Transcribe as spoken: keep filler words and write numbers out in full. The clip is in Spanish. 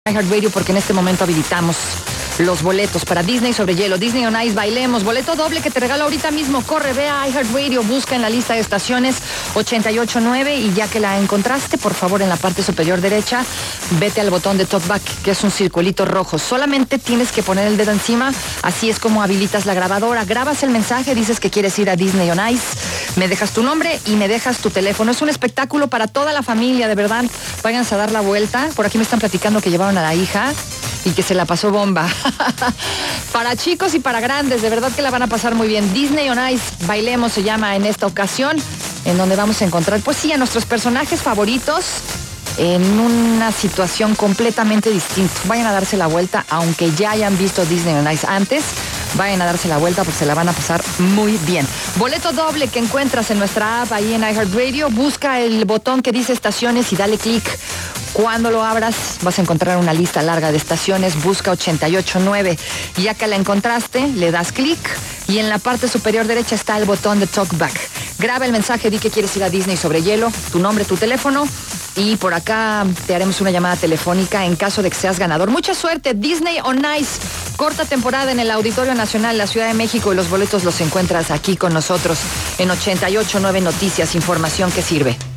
iHeartRadio, porque en este momento habilitamos los boletos para Disney sobre hielo, Disney on Ice, bailemos, boleto doble que te regalo ahorita mismo. Corre, ve a iHeartRadio, busca en la lista de estaciones ochenta y ocho nueve y ya que la encontraste, por favor, en la parte superior derecha, vete al botón de talkback, que es un circulito rojo. Solamente tienes que poner el dedo encima, así es como habilitas la grabadora. Grabas el mensaje, dices que quieres ir a Disney on Ice, me dejas tu nombre y me dejas tu teléfono. Es un espectáculo para toda la familia, de verdad. Váyanse a dar la vuelta. Por aquí me están platicando que llevaron a la hija y que se la pasó bomba. Para chicos y para grandes, de verdad que la van a pasar muy bien. Disney on Ice, bailemos se llama en esta ocasión, en donde vamos a encontrar, pues sí, a nuestros personajes favoritos en una situación completamente distinta. Vayan a darse la vuelta, aunque ya hayan visto Disney on Ice antes, vayan a darse la vuelta porque se la van a pasar muy bien. Boleto doble que encuentras en nuestra app ahí en iHeartRadio. Busca el botón que dice estaciones y dale clic. Cuando lo abras vas a encontrar una lista larga de estaciones. Busca ochenta y ocho nueve. Ya que la encontraste, le das clic y en la parte superior derecha está el botón de talkback. Graba el mensaje, di que quieres ir a Disney sobre hielo, tu nombre, tu teléfono, y por acá te haremos una llamada telefónica en caso de que seas ganador. Mucha suerte. Disney on Ice, corta temporada en el Auditorio Nacional, la Ciudad de México, y los boletos los encuentras aquí con nosotros en ochenta y ocho nueve Noticias, información que sirve.